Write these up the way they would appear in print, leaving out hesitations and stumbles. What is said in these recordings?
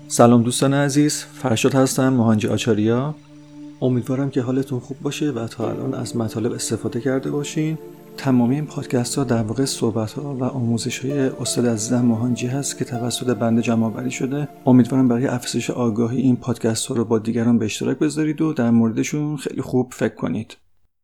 سلام دوستان عزیز، فرشاد هستم، مهانجی آچاریا. امیدوارم که حالتون خوب باشه و تا الان از مطالب استفاده کرده باشین. تمامی این پادکست ها در واقع صحبت ها و آموزش های استاد عزیزم مهانجی هست که توسط بنده جمع آوری شده. امیدوارم برای افزایش آگاهی این پادکست ها رو با دیگران به اشتراک بذارید و در موردشون خیلی خوب فکر کنید.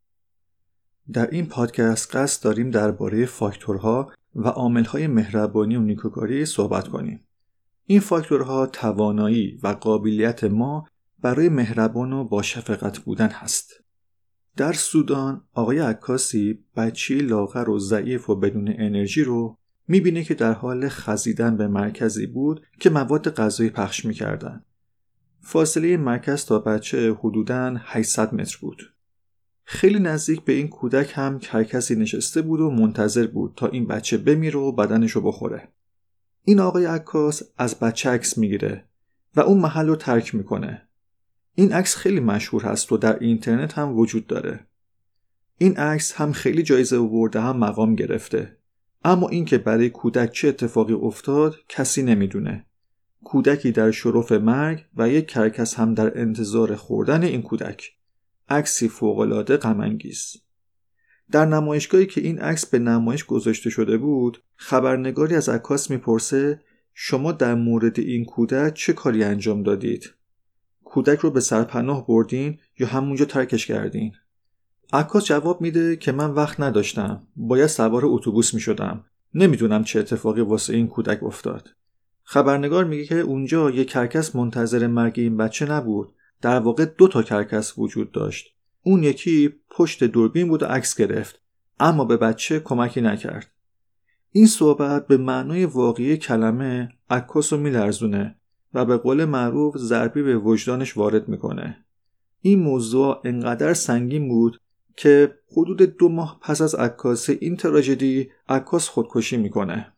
در این پادکست قصد داریم درباره فاکتورها و عامل‌های مهربانی و نیکوکاری صحبت کنیم. این فاکتورها توانایی و قابلیت ما برای مهربان و با شفقت بودن هست. در سودان آقای عکاسی بچه‌ای لاغر و ضعیف و بدون انرژی رو میبینه که در حال خزیدن به مرکزی بود که مواد غذایی پخش میکردن. فاصله مرکز تا بچه حدوداً 800 متر بود. خیلی نزدیک به این کودک هم کرکسی نشسته بود و منتظر بود تا این بچه بمیره و بدنشو بخوره. این آقای عکاس از بچه عکس میگیره و اون محل رو ترک میکنه. این عکس خیلی مشهور هست و در اینترنت هم وجود داره. این عکس هم خیلی جایزه آورده هم مقام گرفته. اما این که برای کودک چه اتفاقی افتاد کسی نمیدونه. کودکی در شرف مرگ و یک کرکس هم در انتظار خوردن این کودک. عکسی فوق‌العاده غم‌انگیز. در نمایشگاهی که این عکس به نمایش گذاشته شده بود، خبرنگاری از عکاس میپرسه شما در مورد این کودک چه کاری انجام دادید؟ کودک رو به سرپناه بردین یا همونجا ترکش کردین؟ عکاس جواب میده که من وقت نداشتم، باید سوار اتوبوس میشدم. نمیدونم چه اتفاقی واسه این کودک افتاد. خبرنگار میگه که اونجا یک کرکس منتظر مرگ این بچه نبود. در واقع 2 کرکس وجود داشت. اون یکی پشت دوربین بود و عکس گرفت، اما به بچه کمکی نکرد. این صحبت به معنای واقعی کلمه عکاس رو میلرزونه و به قول معروف ضربی به وجدانش وارد میکنه. این موضوع انقدر سنگین بود که حدود 2 ماه پس از عکاسی این تراژدی عکاس خودکشی میکنه.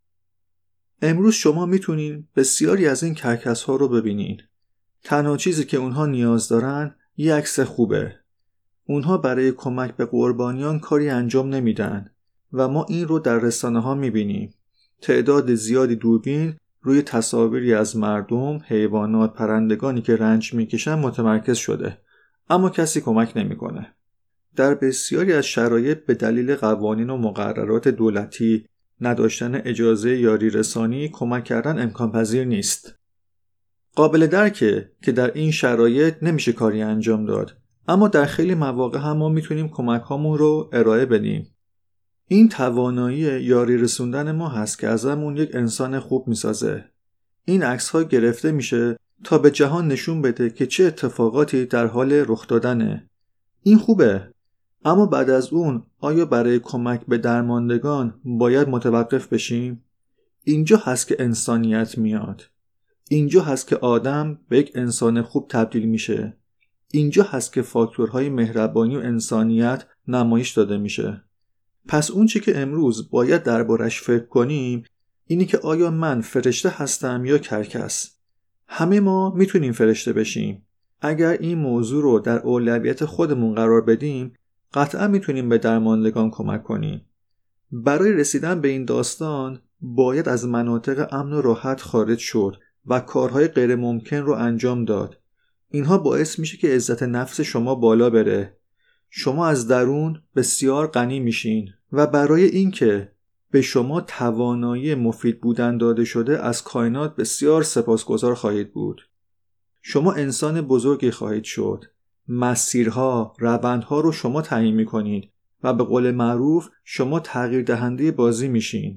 امروز شما میتونین بسیاری از این کرکس ها رو ببینین. تنها چیزی که اونها نیاز دارن یه عکس خوبه. اونها برای کمک به قربانیان کاری انجام نمیدن و ما این رو در رسانه ها میبینیم. تعداد زیادی دوربین روی تصاویری از مردم، حیوانات، پرندگانی که رنج میکشن متمرکز شده، اما کسی کمک نمیکنه. در بسیاری از شرایط به دلیل قوانین و مقررات دولتی نداشتن اجازه یاری رسانی کمک کردن امکان پذیر نیست. قابل درکه که در این شرایط نمیشه کاری انجام داد، اما در خیلی مواقع هم ما میتونیم کمک هامون رو ارائه بدیم. این توانایی یاری رسوندن ما هست که ازمون یک انسان خوب میسازه. این عکس ها گرفته میشه تا به جهان نشون بده که چه اتفاقاتی در حال رخ دادنه. این خوبه، اما بعد از اون آیا برای کمک به درماندگان باید متوقف بشیم؟ اینجا هست که انسانیت میاد. اینجا هست که آدم به یک انسان خوب تبدیل میشه. اینجا هست که فاکتورهای مهربانی و انسانیت نمایش داده میشه. پس اون چی که امروز باید دربارش فکر کنیم اینی که آیا من فرشته هستم یا کرکس؟ همه ما میتونیم فرشته بشیم. اگر این موضوع رو در اولویت خودمون قرار بدیم قطعا میتونیم به درماندگان کمک کنیم. برای رسیدن به این داستان باید از مناطق امن و راحت خارج شد و کارهای غیر ممکن رو انجام داد. اینها باعث میشه که عزت نفس شما بالا بره. شما از درون بسیار غنی میشین و برای اینکه به شما توانایی مفید بودن داده شده از کائنات بسیار سپاسگزار خواهید بود. شما انسان بزرگی خواهید شد. مسیرها، روندها رو شما تعیین میکنید و به قول معروف شما تغییر دهنده بازی میشین.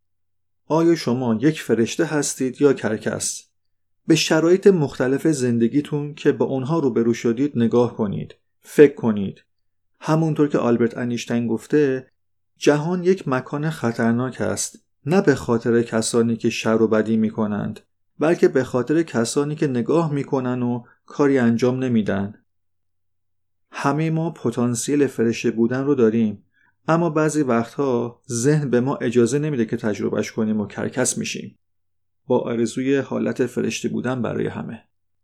آیا شما یک فرشته هستید یا کرکس؟ به شرایط مختلف زندگیتون که با اونها روبرو شدید نگاه کنید. فکر کنید. همونطور که آلبرت انیشتین گفته جهان یک مکان خطرناک است، نه به خاطر کسانی که شر و بدی میکنند، بلکه به خاطر کسانی که نگاه میکنن و کاری انجام نمیدن. همه ما پتانسیل فرشته بودن رو داریم، اما بعضی وقتها ذهن به ما اجازه نمیده که تجربهش کنیم و کرکس میشیم. با آرزوی حالت فرشته بودن برای همه.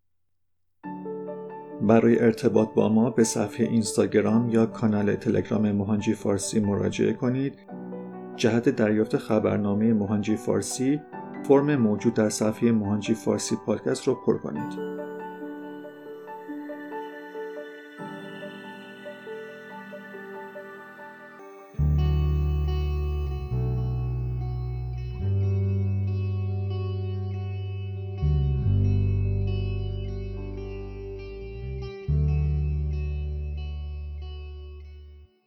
برای ارتباط با ما به صفحه اینستاگرام یا کانال تلگرام مهانجی فارسی مراجعه کنید. جهت دریافت خبرنامه مهانجی فارسی فرم موجود در صفحه مهانجی فارسی پادکست رو پر کنید.